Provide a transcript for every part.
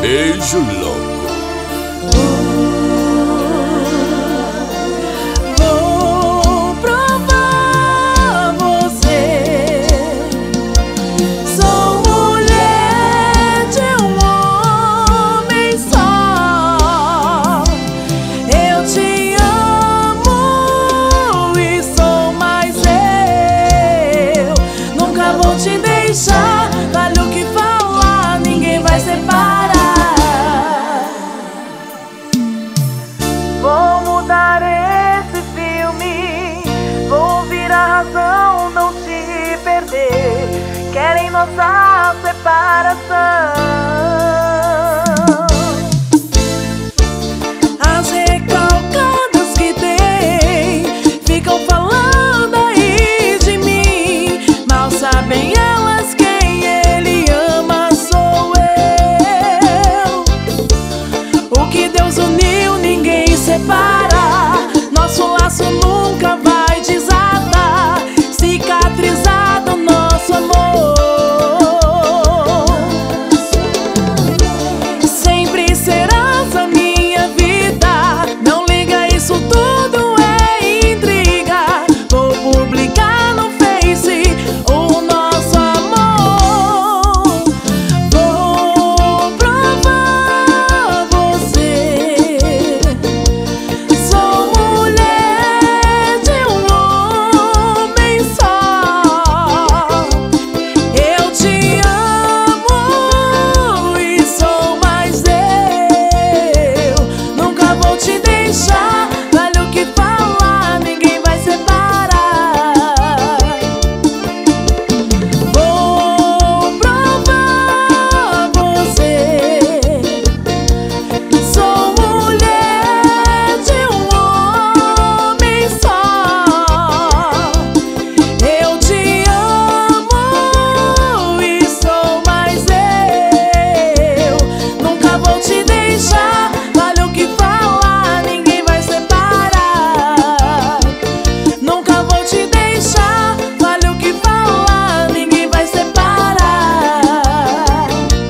Beijo louco. Vou provar você. Sou mulher de um homem só. Eu te amo e sou mais eu. Nunca vou te deixar. Vale o que falar, ninguém vai separar. Vou mudar esse filme, vou ouvir a razão, não te perder. Querem nossa separação. As recalcadas que tem ficam falando aí de mim. Mal sabem elas quem ele ama sou eu. O que Deus uniu ninguém separa. Nosso laço nunca vai desatar. Cicatrizado nosso amor. Sempre serás a minha vida. Não liga, isso tudo é intriga. Vou publicar no Face o nosso amor. Vou provar você. Sou mulher de um homem só. Eu te amo e sou mais eu. Nunca vou te deixar. Vale o que falar, ninguém vai separar. Vou provar você. Sou mulher de um homem só. Eu te amo e sou mais eu. Nunca vou te deixar. Vale o que falar, ninguém vai separar. Nunca vou te deixar. Vale o que falar, ninguém vai separar.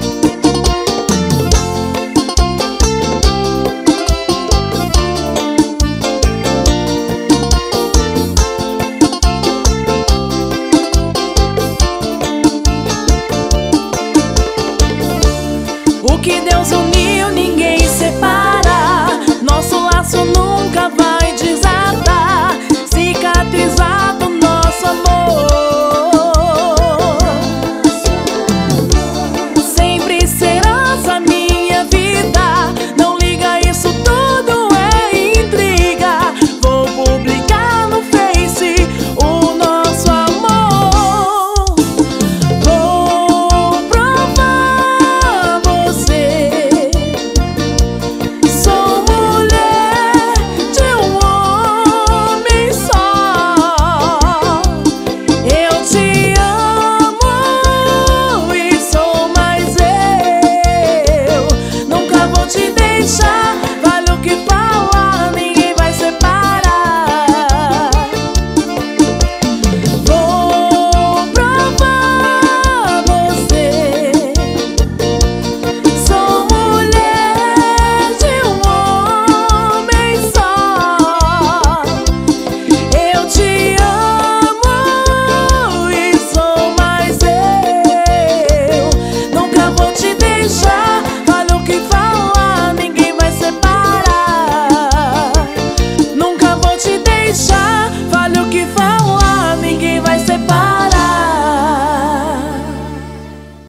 O que Deus uniu ninguém separa. Nosso laço nunca vai desatar. Cicatrizado nosso amor. Sempre serás a minha vida. Não liga, isso tudo é intriga. Vou publicar no Face o nosso amor. Vou provar você. Sou mulher de um homem só. Eu te amo e sou mais eu. Nunca vou te deixar. Vale o que falar, ninguém vai separar. Vou provar você. Sou mulher de um homem só. Eu te amo e sou mais eu. Nunca vou te deixar. Vale o que falar, ninguém vai separar. Nunca vou te deixar. Vale o que falar.